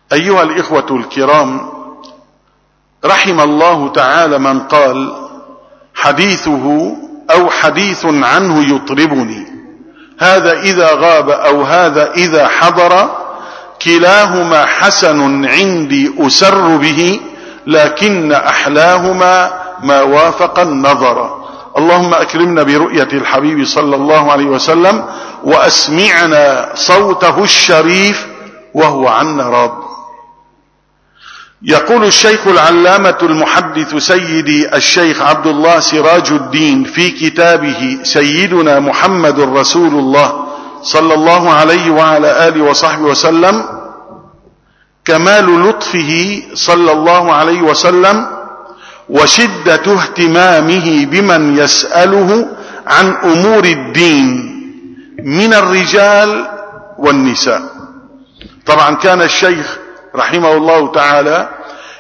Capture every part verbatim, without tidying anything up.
أيها الإخوة الكرام، رحم الله تعالى من قال: حديثه أو حديث عنه يطربني، هذا إذا غاب أو هذا إذا حضر، كلاهما حسن عندي أسر به، لكن أحلاهما ما وافق النظر. اللهم أكرمنا برؤية الحبيب صلى الله عليه وسلم، وأسمعنا صوته الشريف وهو عنا راض. يقول الشيخ العلامة المحدث سيدي الشيخ عبد الله سراج الدين في كتابه سيدنا محمد رسول الله صلى الله عليه وعلى آله وصحبه وسلم: كمال لطفه صلى الله عليه وسلم وشدة اهتمامه بمن يسأله عن أمور الدين من الرجال والنساء. طبعا كان الشيخ رحمه الله تعالى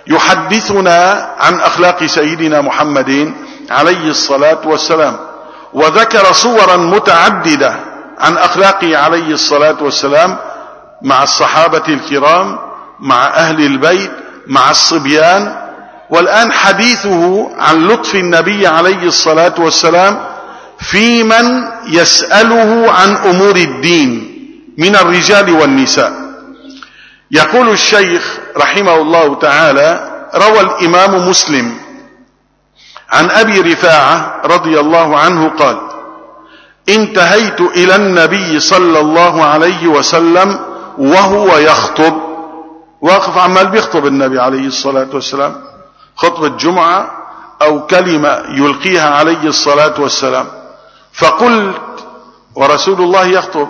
يحدثنا عن أخلاق سيدنا محمد عليه الصلاة والسلام، وذكر صورا متعددة عن أخلاقه عليه الصلاة والسلام مع الصحابة الكرام، مع أهل البيت، مع الصبيان. والآن حديثه عن لطف النبي عليه الصلاة والسلام في من يسأله عن أمور الدين من الرجال والنساء. يقول الشيخ رحمه الله تعالى: روى الإمام مسلم عن أبي رفاعة رضي الله عنه قال: انتهيت إلى النبي صلى الله عليه وسلم وهو يخطب، واقف عمال بيخطب النبي عليه الصلاة والسلام، خطبة جمعة أو كلمة يلقيها عليه الصلاة والسلام، فقلت، ورسول الله يخطب،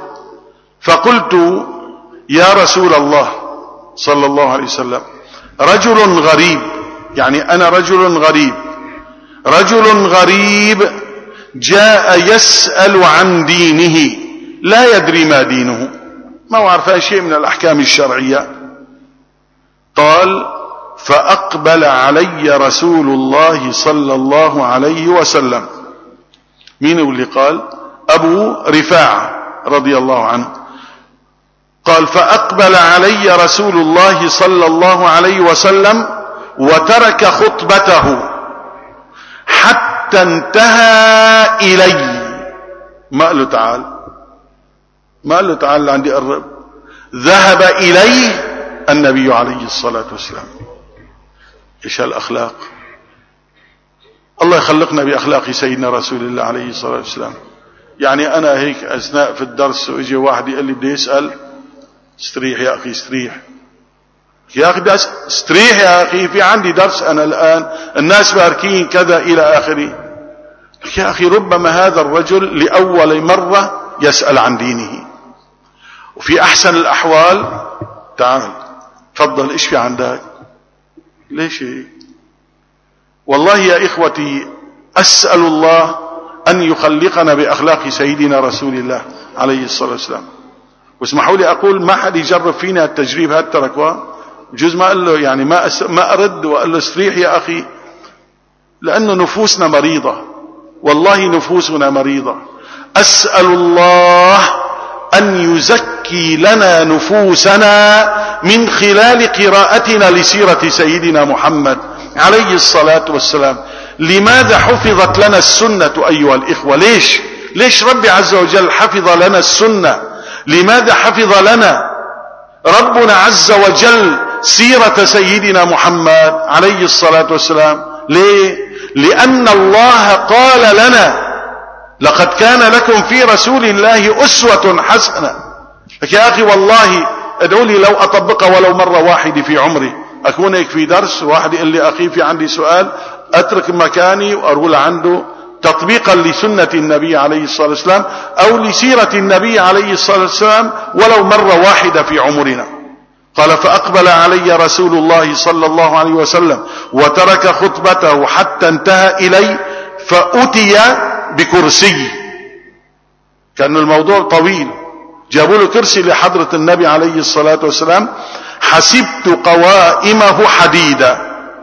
فقلت: يا رسول الله صلى الله عليه وسلم، رجل غريب، يعني أنا رجل غريب، رجل غريب جاء يسأل عن دينه لا يدري ما دينه، ما عرف شيء من الأحكام الشرعية. قال: فأقبل علي رسول الله صلى الله عليه وسلم. مين اللي قال؟ أبو رفاعة رضي الله عنه. قال: فأقبل علي رسول الله صلى الله عليه وسلم وترك خطبته حتى انتهى إلي. ما قال له تعال، ما قال له تعال عندي قرب، ذهب إليه النبي عليه الصلاة والسلام. إيش هالأخلاق! الله يخلقنا بأخلاق سيدنا رسول الله عليه الصلاة والسلام. يعني أنا هيك أثناء في الدرس ويجي واحد يقول لي: بدي أسأل. استريح يا أخي، استريح يا أخي، بدي استريح يا أخي، في عندي درس أنا الآن، الناس باركين كذا إلى آخره. يا أخي، ربما هذا الرجل لأول مرة يسأل عن دينه، وفي أحسن الأحوال تعال تفضل، إيش في عندك؟ ليش؟ والله يا إخوتي، أسأل الله أن يخلقنا بأخلاق سيدنا رسول الله عليه الصلاة والسلام. واسمحوا لي أقول: ما حد يجرب فينا التجريب هذا تركوه. جزء ما قال له يعني ما أس... ما أرد وقال له استريح يا أخي، لأنه نفوسنا مريضة، والله نفوسنا مريضة. أسأل الله أن يزكي لنا نفوسنا من خلال قراءتنا لسيرة سيدنا محمد عليه الصلاة والسلام. لماذا حفظت لنا السنة أيها الإخوة؟ ليش ليش ربي عز وجل حفظ لنا السنة؟ لماذا حفظ لنا ربنا عز وجل سيرة سيدنا محمد عليه الصلاة والسلام؟ ليه؟ لأن الله قال لنا: لقد كان لكم في رسول الله أسوة حسنة. يا أخي والله ادعوا لي لو أطبقها ولو مرة واحدة في عمري، أكون هيك في درس واحد يقول لي: أخي في عندي سؤال، أترك مكاني وأقول عنده تطبيقا لسنة النبي عليه الصلاة والسلام أو لسيرة النبي عليه الصلاة والسلام ولو مرة واحدة في عمرنا. قال: فأقبل علي رسول الله صلى الله عليه وسلم وترك خطبته حتى انتهى إلي، فأتي بكرسي. كان الموضوع طويل، جابوا له كرسي لحضرة النبي عليه الصلاة والسلام. حسبت قوائمه حديدا،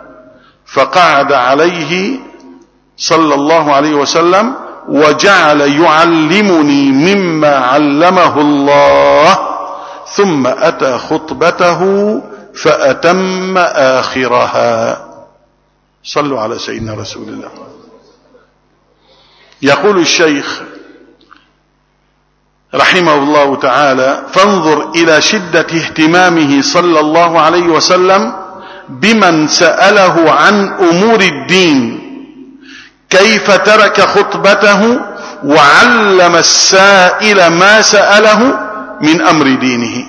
فقعد عليه صلى الله عليه وسلم وجعل يعلمني مما علمه الله، ثم أتى خطبته فأتم آخرها. صلوا على سيدنا رسول الله. يقول الشيخ رحمه الله تعالى: فانظر إلى شدة اهتمامه صلى الله عليه وسلم بمن سأله عن أمور الدين، كيف ترك خطبته وعلم السائل ما سأله من أمر دينه.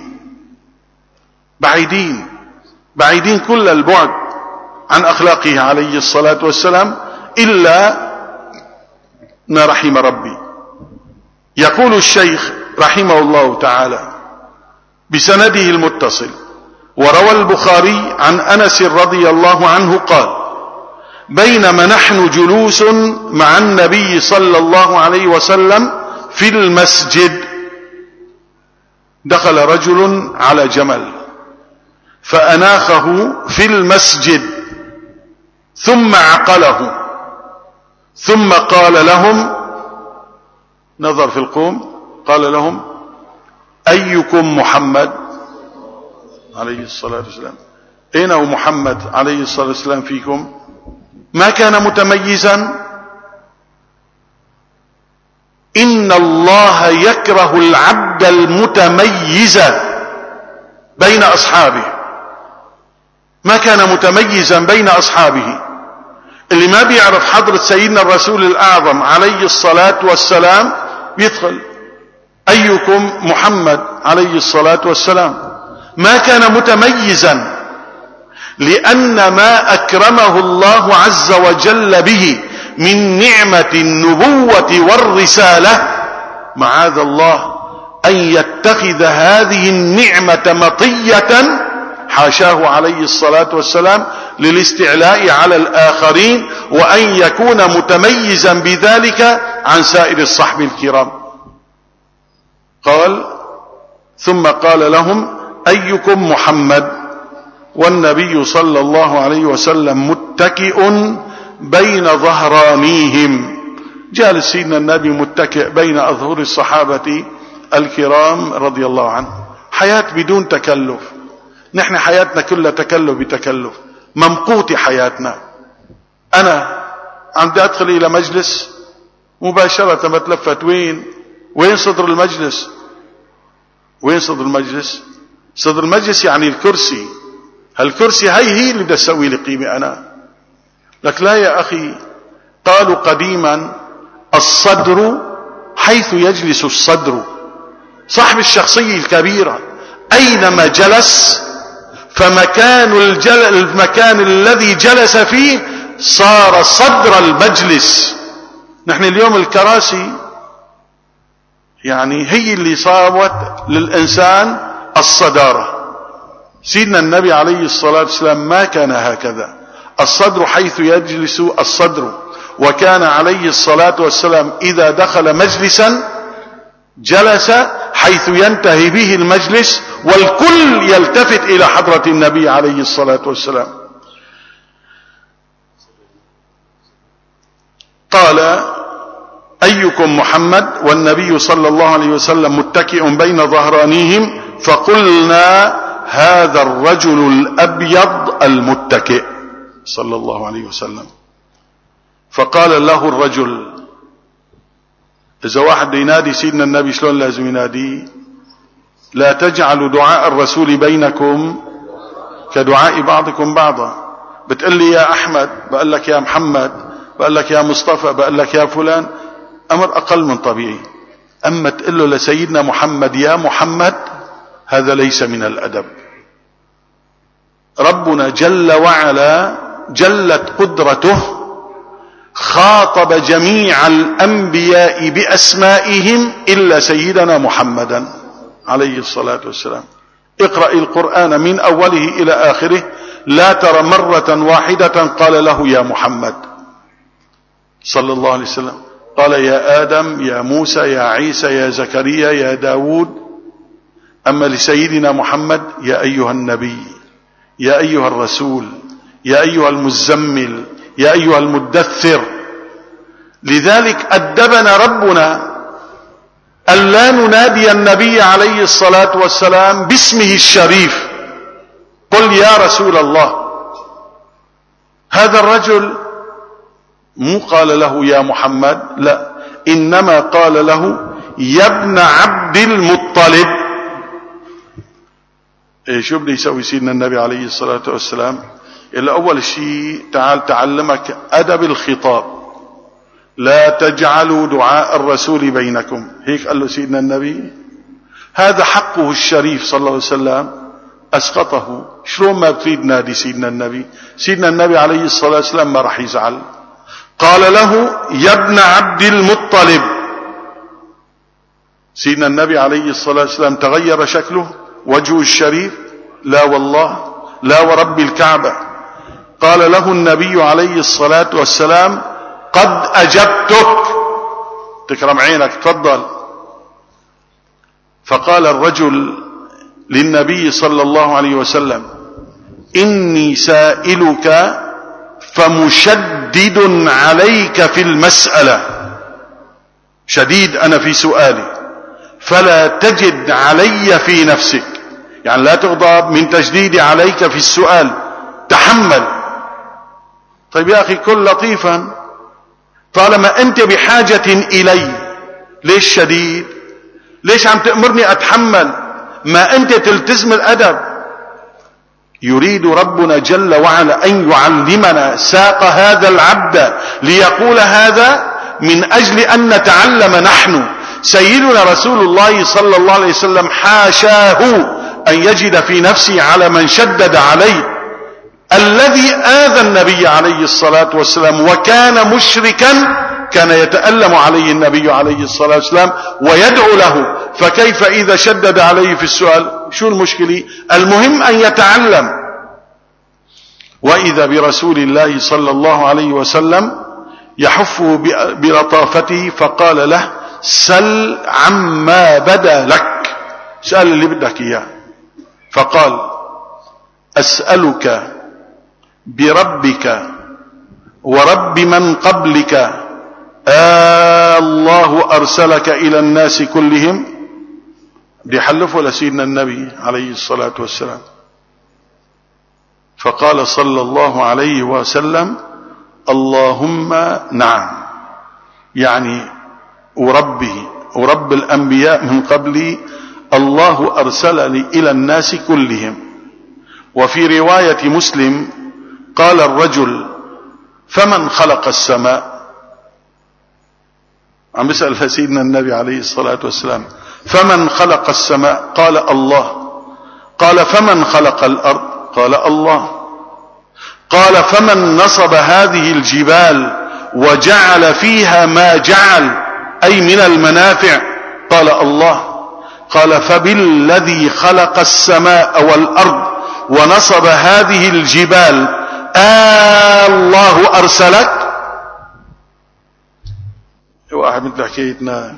بعيدين بعيدين كل البعد عن أخلاقه عليه الصلاة والسلام إلا ما رحم ربي. يقول الشيخ رحمه الله تعالى بسنده المتصل: وروى البخاري عن أنس رضي الله عنه قال: بينما نحن جلوس مع النبي صلى الله عليه وسلم في المسجد، دخل رجل على جمل فأناخه في المسجد ثم عقله، ثم قال لهم، نظر في القوم، قال لهم: أيكم محمد عليه الصلاة والسلام؟ أين هو محمد عليه الصلاة والسلام فيكم؟ ما كان متميزا. إن الله يكره العبد المتميز بين أصحابه. ما كان متميزا بين أصحابه. اللي ما بيعرف حضرة سيدنا الرسول الأعظم عليه الصلاة والسلام بيدخل: أيكم محمد عليه الصلاة والسلام. ما كان متميزا، لأن ما أكرمه الله عز وجل به من نعمة النبوة والرسالة، معاذ الله أن يتخذ هذه النعمة مطية، حاشاه عليه الصلاة والسلام، للاستعلاء على الآخرين، وأن يكون متميزا بذلك عن سائر الصحب الكرام. قال: ثم قال لهم: أيكم محمد؟ والنبي صلى الله عليه وسلم متكئ بين ظهرانيهم. جالس سيدنا النبي متكئ بين أظهر الصحابة الكرام رضي الله عنهم. حياة بدون تكلف. نحن حياتنا كلها تكلف بتكلف، ممقوت حياتنا. أنا عندي أدخل إلى مجلس مباشرة بتلفت: وين وين صدر المجلس؟ وين صدر المجلس؟ صدر المجلس يعني الكرسي. هالكرسي هي هي اللي بدها تسوي لي قيمة أنا. لك لا يا أخي، قالوا قديما: الصدر حيث يجلس الصدر. صاحب الشخصية الكبيرة أينما جلس فمكان الجل... المكان الذي جلس فيه صار صدر المجلس. نحن اليوم الكراسي يعني هي اللي صابت للإنسان الصدارة. سيدنا النبي عليه الصلاة والسلام ما كان هكذا. الصدر حيث يجلس الصدر. وكان عليه الصلاة والسلام إذا دخل مجلسا جلس حيث ينتهي به المجلس، والكل يلتفت إلى حضرة النبي عليه الصلاة والسلام. قال: أيكم محمد؟ والنبي صلى الله عليه وسلم متكئ بين ظهرانيهم، فقلنا: هذا الرجل الأبيض المتكئ صلى الله عليه وسلم. فقال له الرجل: إذا واحد ينادي سيدنا النبي شلون لازم يناديه؟ لا تجعلوا دعاء الرسول بينكم كدعاء بعضكم بعضا. بتقول لي يا أحمد، بقول لك يا محمد، بقول لك يا مصطفى، بقول لك يا فلان، أمر أقل من طبيعي. أما تقول له لسيدنا محمد يا محمد، هذا ليس من الأدب. ربنا جل وعلا جلت قدرته خاطب جميع الأنبياء بأسمائهم إلا سيدنا محمدا عليه الصلاة والسلام. اقرأ القرآن من أوله إلى آخره، لا ترى مرة واحدة قال له يا محمد صلى الله عليه وسلم. قال يا آدم، يا موسى، يا عيسى، يا زكريا، يا داود. أما لسيدنا محمد: يا أيها النبي، يا أيها الرسول، يا أيها المزمل، يا أيها المدثر. لذلك أدبنا ربنا ألا ننادي النبي عليه الصلاة والسلام باسمه الشريف. قل يا رسول الله. هذا الرجل مو قال له يا محمد، لا، إنما قال له يا ابن عبد المطلب. إيه شو بده يسوي سيدنا النبي عليه الصلاة والسلام؟ إلا أول شيء تعال تعلمك أدب الخطاب، لا تجعلوا دعاء الرسول بينكم، هيك قال له سيدنا النبي. هذا حقه الشريف صلى الله عليه وسلم، أسقطه. شلون ما بتريد نادي سيدنا النبي؟ سيدنا النبي عليه الصلاة والسلام ما راح يزعل. قال له يا ابن عبد المطلب. سيدنا النبي عليه الصلاة والسلام تغير شكله، وجهه الشريف؟ لا والله، لا ورب الكعبة. قال له النبي عليه الصلاة والسلام قد أجبتك، تكرم عينك، تفضل. فقال الرجل للنبي صلى الله عليه وسلم إني سائلك فمشدد عليك في المسألة، شديد أنا في سؤالي، فلا تجد علي في نفسك، يعني لا تغضب من تجديدي عليك في السؤال، تحمل. طيب يا أخي كن لطيفا، طالما أنت بحاجة إلي، ليش شديد؟ ليش عم تأمرني أتحمل؟ ما أنت تلتزم الأدب. يريد ربنا جل وعلا أن يعلمنا ساق هذا العبد ليقول هذا من أجل أن نتعلم نحن. سيدنا رسول الله صلى الله عليه وسلم حاشاه أن يجد في نفسه على من شدد عليه. الذي آذى النبي عليه الصلاة والسلام وكان مشركا كان يتألم عليه النبي عليه الصلاة والسلام ويدعو له، فكيف إذا شدد عليه في السؤال؟ شو المشكلة؟ المهم أن يتعلم. وإذا برسول الله صلى الله عليه وسلم يحفه بلطافته فقال له سل عما بدا لك، سأل اللي بدك إياه. فقال أسألك بربك ورب من قبلك آه الله أرسلك إلى الناس كلهم. بيحلفوا لسيدنا النبي عليه الصلاة والسلام. فقال صلى الله عليه وسلم اللهم نعم، يعني وربه ورب الأنبياء من قبلي الله أرسلني إلى الناس كلهم. وفي رواية مسلم قال الرجل فمن خلق السماء؟ عم بيسأل سيدنا النبي عليه الصلاة والسلام فمن خلق السماء؟ قال الله. قال فمن خلق الأرض؟ قال الله. قال فمن نصب هذه الجبال وجعل فيها ما جعل أي من المنافع؟ قال الله. قال فبالذي خلق السماء والأرض ونصب هذه الجبال آه الله أرسلك؟ واحد مثل حكايتنا،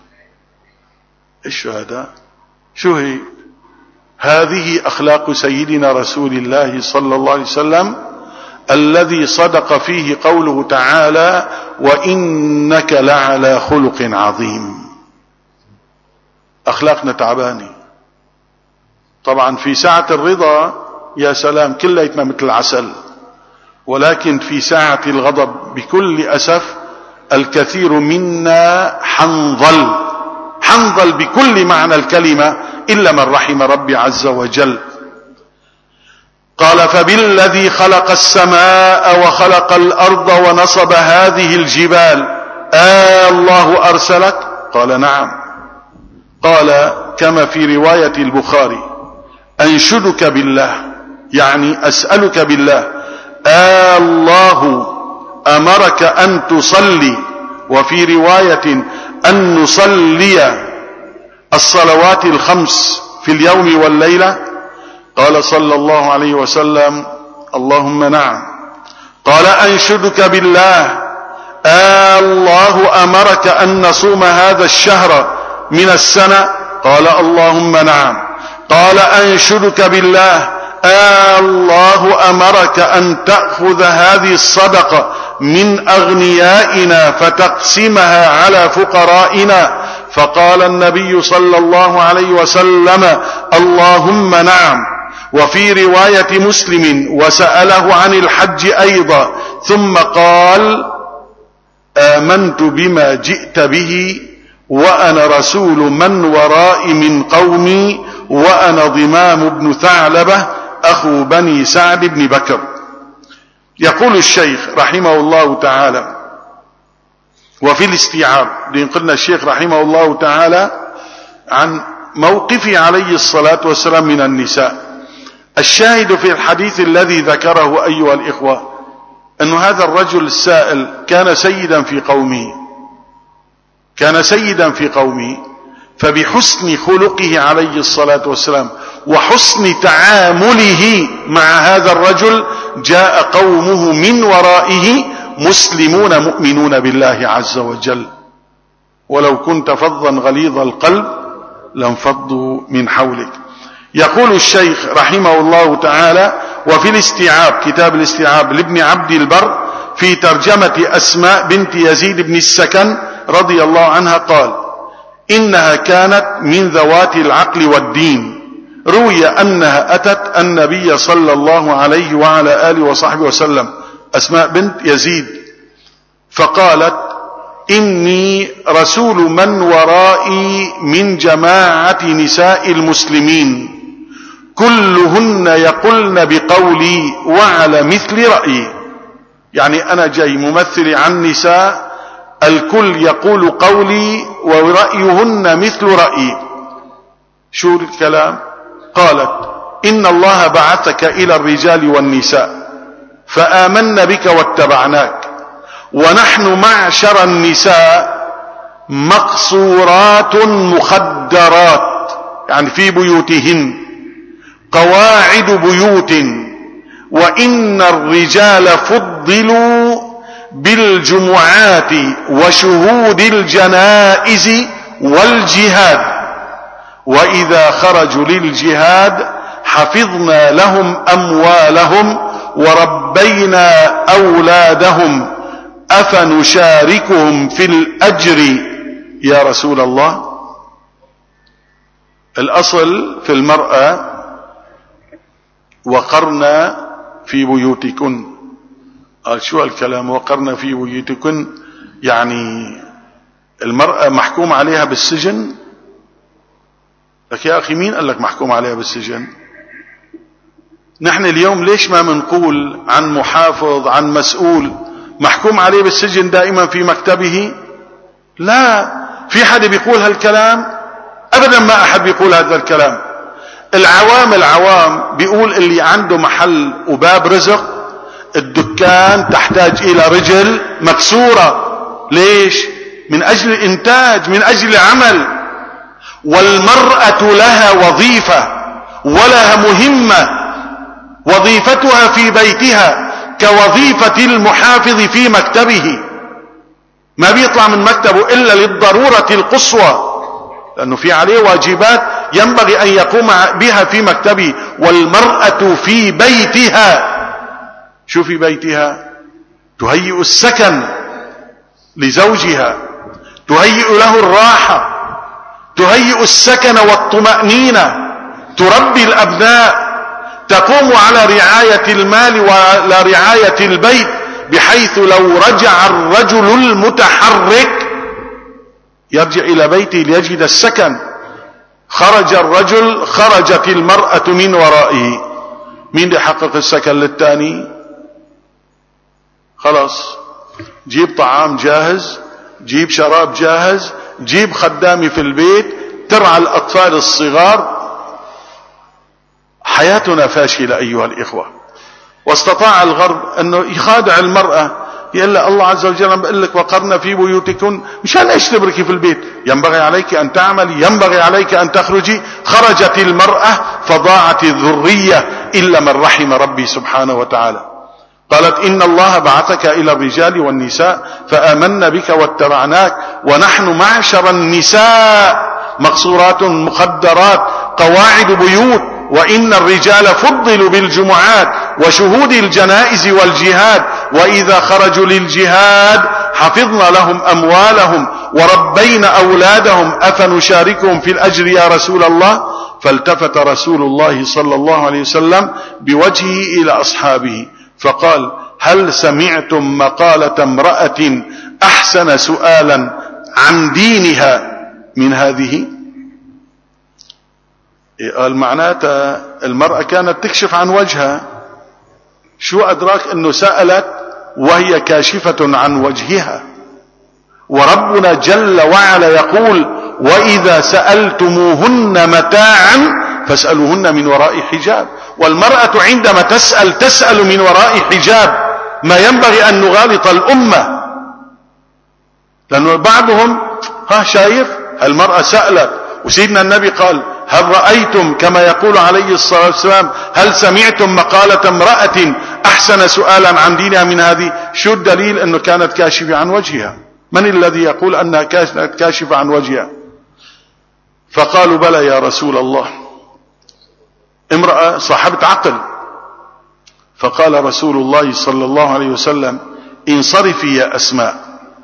ايش هذا؟ شو هي؟ هذه أخلاق سيدنا رسول الله صلى الله عليه وسلم الذي صدق فيه قوله تعالى وإنك لعلى خلق عظيم. أخلاقنا تعبانة طبعا. في ساعة الرضا يا سلام كليتنا مثل العسل، ولكن في ساعة الغضب بكل أسف الكثير منا حنظل، حنظل بكل معنى الكلمة إلا من رحم ربي عز وجل. قال فبالذي خلق السماء وخلق الأرض ونصب هذه الجبال آه الله أرسلك؟ قال نعم. قال كما في رواية البخاري أنشدك بالله، يعني أسألك بالله آه الله أمرك أن تصلي، وفي رواية أن نصلي الصلوات الخمس في اليوم والليلة؟ قال صلى الله عليه وسلم اللهم نعم. قال أنشدك بالله آه الله أمرك أن نصوم هذا الشهر من السنة؟ قال اللهم نعم. قال أنشدك بالله آه الله أمرك أن تأخذ هذه الصدقة من أغنيائنا فتقسمها على فقرائنا؟ فقال النبي صلى الله عليه وسلم اللهم نعم. وفي رواية مسلم وسأله عن الحج أيضا ثم قال آمنت بما جئت به وأنا رسول من ورائي من قومي وأنا ضمام بن ثعلبة أخو بني سعد بن بكر. يقول الشيخ رحمه الله تعالى وفي الاستيعاب، لنقلنا الشيخ رحمه الله تعالى عن موقفه عليه الصلاة والسلام من النساء. الشاهد في الحديث الذي ذكره أيها الإخوة أن هذا الرجل السائل كان سيدا في قومه، كان سيدا في قومه، فبحسن خلقه عليه الصلاة والسلام وحسن تعامله مع هذا الرجل جاء قومه من ورائه مسلمون مؤمنون بالله عز وجل. ولو كنت فظا غليظ القلب لانفضوا من حولك. يقول الشيخ رحمه الله تعالى وفي الاستيعاب، كتاب الاستيعاب لابن عبد البر في ترجمة أسماء بنت يزيد بن السكن رضي الله عنها قال إنها كانت من ذوات العقل والدين. روي أنها أتت النبي صلى الله عليه وعلى آله وصحبه وسلم، أسماء بنت يزيد، فقالت إني رسول من ورائي من جماعة نساء المسلمين كلهن يقولن بقولي وعلى مثل رأيي. يعني أنا جاي ممثل عن نساء الكل يقول قولي ورأيهن مثل رأيي. شو الكلام؟ قالت إن الله بعثك إلى الرجال والنساء فآمنا بك واتبعناك، ونحن معشر النساء مقصورات مخدرات، يعني في بيوتهن، قواعد بيوت، وإن الرجال فضلوا بالجمعات وشهود الجنائز والجهاد، وإذا خرجوا للجهاد حفظنا لهم أموالهم وربينا أولادهم أفنشاركهم في الأجر يا رسول الله؟ الأصل في المرأة وقرنا في بيوتكن. قال شو الكلام وقرنا في بيوتكن؟ يعني المرأة محكوم عليها بالسجن؟ لك يا أخي مين قال لك محكوم عليها بالسجن؟ نحن اليوم ليش ما منقول عن محافظ عن مسؤول محكوم عليه بالسجن دائما في مكتبه؟ لا، في حد بيقول هالكلام؟ أبدا ما أحد بيقول هذا الكلام. العوام العوام بيقول اللي عنده محل وباب رزق الدكان تحتاج إلى رجل مكسورة. ليش؟ من أجل الإنتاج، من أجل العمل. والمرأة لها وظيفة ولها مهمة، وظيفتها في بيتها كوظيفة المحافظ في مكتبه، ما بيطلع من مكتبه إلا للضرورة القصوى، لأنه في عليه واجبات ينبغي أن يقوم بها في مكتبه. والمرأة في بيتها، شو في بيتها؟ تهيئ السكن لزوجها، تهيئ له الراحة، تهيئ السكن والطمأنينة، تربي الأبناء، تقوم على رعاية المال وعلى رعاية البيت، بحيث لو رجع الرجل المتحرك يرجع إلى بيته ليجد السكن. خرج الرجل خرجت المرأة من ورائه. مين يحقق السكن للتاني؟ خلاص، جيب طعام جاهز، جيب شراب جاهز، جيب خدامي في البيت ترعى الأطفال الصغار. حياتنا فاشلة أيها الإخوة. واستطاع الغرب أنه يخادع المرأة، يقول لها الله عز وجل بقول لك وقرنا في بيوتكن، مشان ايش تبركي في البيت؟ ينبغي عليك أن تعملي، ينبغي عليك أن تخرجي. خرجت المرأة فضاعت الذرية إلا من رحم ربي سبحانه وتعالى. قالت إن الله بعثك إلى الرجال والنساء فآمنا بك واتبعناك، ونحن معشر النساء مقصورات مخدرات قواعد بيوت، وإن الرجال فضلوا بالجمعات وشهود الجنائز والجهاد، وإذا خرجوا للجهاد حفظنا لهم أموالهم وربينا أولادهم أفنشاركهم في الأجر يا رسول الله؟ فالتفت رسول الله صلى الله عليه وسلم بوجهه إلى أصحابه فقال: هل سمعتم مقالة امرأة أحسن سؤالا عن دينها من هذه؟ قال معناتها المرأة كانت تكشف عن وجهها. شو أدراك أنه سألت وهي كاشفة عن وجهها؟ وربنا جل وعلا يقول: وإذا سألتموهن متاعا فاسألوهن من وراء حجاب. والمرأة عندما تسأل تسأل من وراء حجاب. ما ينبغي أن نغالط الأمة، لأن بعضهم ها شايف المرأة سألت، وسيدنا النبي قال: هل رأيتم كما يقول عليه الصلاة والسلام هل سمعتم مقالة امرأة أحسن سؤالا عن دينها من هذه؟ شو الدليل أنه كانت كاشفة عن وجهها؟ من الذي يقول أنها كانت كاشفة عن وجهها؟ فقالوا: بلى يا رسول الله، امرأة صاحبة عقل. فقال رسول الله صلى الله عليه وسلم: انصرفي يا أسماء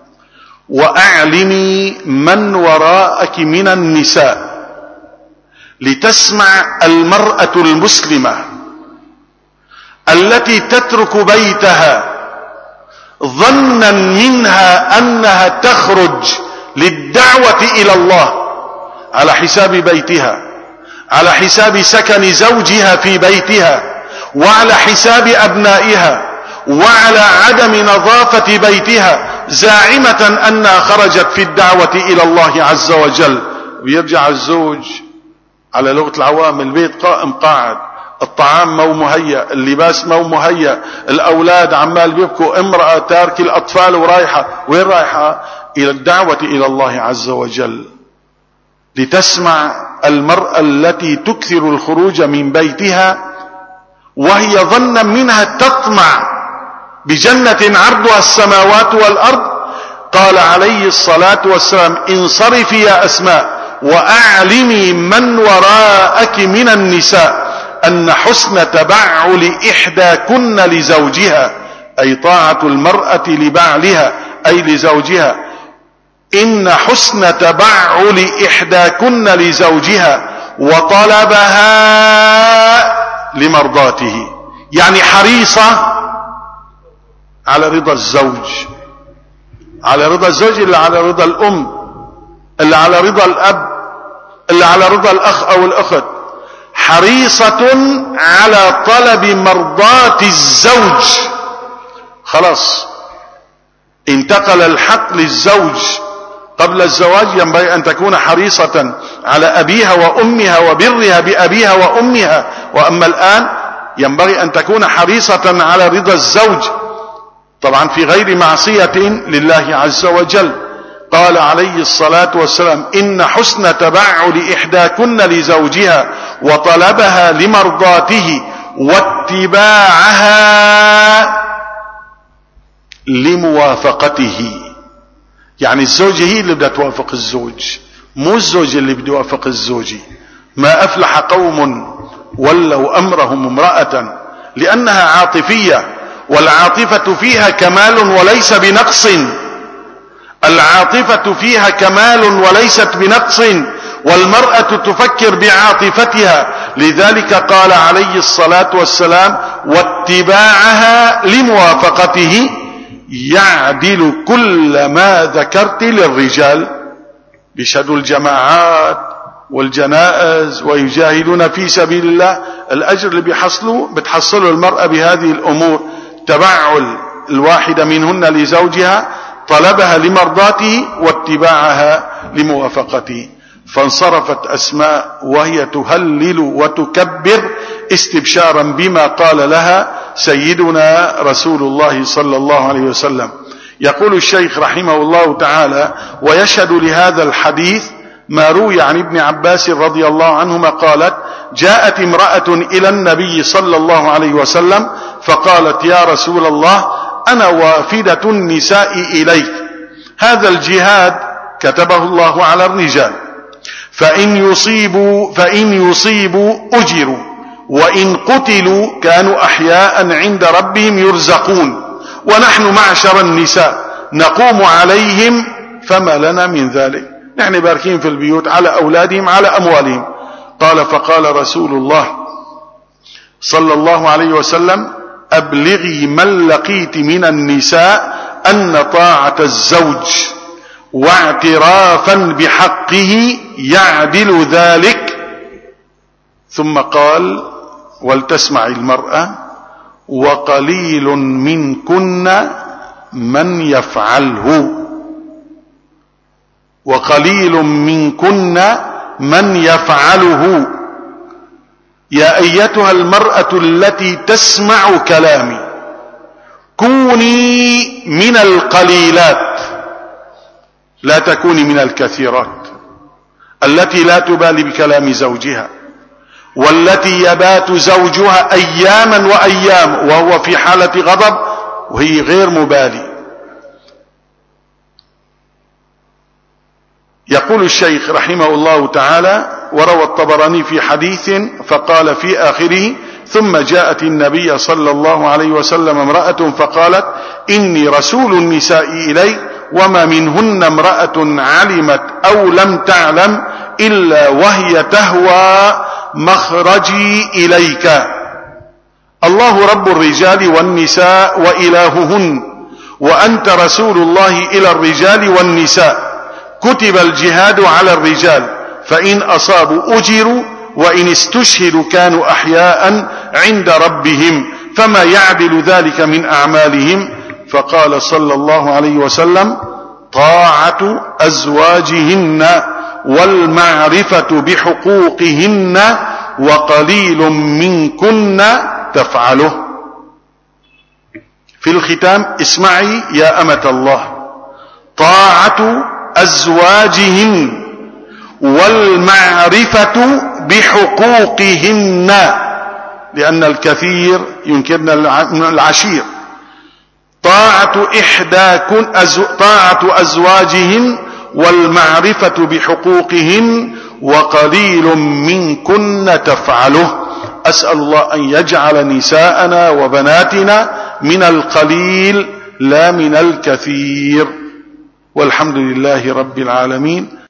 وأعلمي من وراءك من النساء لتسمع المرأة المسلمة التي تترك بيتها ظنا منها أنها تخرج للدعوة إلى الله على حساب بيتها، على حساب سكن زوجها في بيتها، وعلى حساب أبنائها، وعلى عدم نظافة بيتها، زاعمة أنها خرجت في الدعوة إلى الله عز وجل. ويرجع الزوج على لغة العوام البيت قائم قاعد، الطعام مو مهيأ، اللباس مو مهيأ، الأولاد عمال بيبكوا، امرأة تارك الأطفال ورايحة. وين رايحة؟ إلى الدعوة إلى الله عز وجل. لتسمع المرأة التي تكثر الخروج من بيتها وهي ظنا منها تطمع بجنة عرضها السماوات والأرض. قال عليه الصلاة والسلام: انصرفي يا أسماء وأعلمي من وراءك من النساء أن حسن تبعل إحداكن لزوجها، أي طاعة المرأة لبعلها أي لزوجها، إن حسن تبعل إحداكن لزوجها وطلبها لمرضاته، يعني حريصة على رضا الزوج، على رضا الزوج اللي على رضا الأم، اللي على رضا الأب، اللي على رضا الأخ أو الأخت، حريصة على طلب مرضاة الزوج. خلاص انتقل الحق للزوج. قبل الزواج ينبغي أن تكون حريصة على أبيها وأمها وبرها بأبيها وأمها، وأما الآن ينبغي أن تكون حريصة على رضا الزوج، طبعا في غير معصية لله عز وجل. قال عليه الصلاة والسلام: إن حسن تبعل إحداكن لزوجها وطلبها لمرضاته واتباعها لموافقته. يعني الزوجة هي اللي بدها توافق الزوج، مو الزوج اللي بده يوافق الزوجة. ما أفلح قوم ولوا أمرهم امرأة، لأنها عاطفية، والعاطفة فيها كمال وليس بنقص، العاطفة فيها كمال وليست بنقص، والمرأة تفكر بعاطفتها. لذلك قال عليه الصلاة والسلام: واتباعها لموافقته يعدل كل ما ذكرت للرجال. بيشهدوا الجماعات والجنائز ويجاهدون في سبيل الله، الأجر اللي بيحصلوا بتحصله المرأة بهذه الأمور: تبعل الواحدة منهن لزوجها، طلبها لمرضاته، واتباعها لموافقته. فانصرفت أسماء وهي تهلل وتكبر استبشارا بما قال لها سيدنا رسول الله صلى الله عليه وسلم. يقول الشيخ رحمه الله تعالى: ويشهد لهذا الحديث ما روي عن ابن عباس رضي الله عنهما قالت: جاءت امرأة إلى النبي صلى الله عليه وسلم فقالت: يا رسول الله، أنا وافدة النساء إليك، هذا الجهاد كتبه الله على الرجال، فإن يصيبوا فإن يصيبوا أجروا، وإن قتلوا كانوا أحياء عند ربهم يرزقون، ونحن معشر النساء نقوم عليهم، فما لنا من ذلك. نحن باركين في البيوت على أولادهم على أموالهم. قال فقال رسول الله صلى الله عليه وسلم أبلغي من لقيت من النساء أن طاعة الزوج واعترافا بحقه يعدل ذلك. ثم قال ولتسمع المرأة وقليل منكن من يفعله، وقليل منكن من يفعله. يا أيتها المرأة التي تسمع كلامي كوني من القليلات لا تكوني من الكثيرات، التي لا تبالي بكلام زوجها، والتي يبات زوجها أياما وأيام وهو في حالة غضب وهي غير مبالي. يقول الشيخ رحمه الله تعالى وروى الطبراني في حديث فقال في آخره ثم جاءت النبي صلى الله عليه وسلم امرأة فقالت إني رسول النساء إليك وما منهن امرأة علمت أو لم تعلم إلا وهي تهوى مخرجي إليك. الله رب الرجال والنساء وإلههن، وأنت رسول الله إلى الرجال والنساء. كتب الجهاد على الرجال فإن أصابوا أجروا وإن استشهدوا كانوا أحياء عند ربهم فما يعدل ذلك من أعمالهم. فقال صلى الله عليه وسلم طاعة أزواجهن والمعرفة بحقوقهن وقليل منكن تفعله. في الختام اسمعي يا أمة الله، طاعة أزواجهن والمعرفة بحقوقهن، لأن الكثير ينكرن العشير. طاعة إحداكن أزو... طاعة أزواجهن والمعرفة بحقوقهن وقليل منكن تفعله. أسأل الله أن يجعل نساءنا وبناتنا من القليل لا من الكثير، والحمد لله رب العالمين.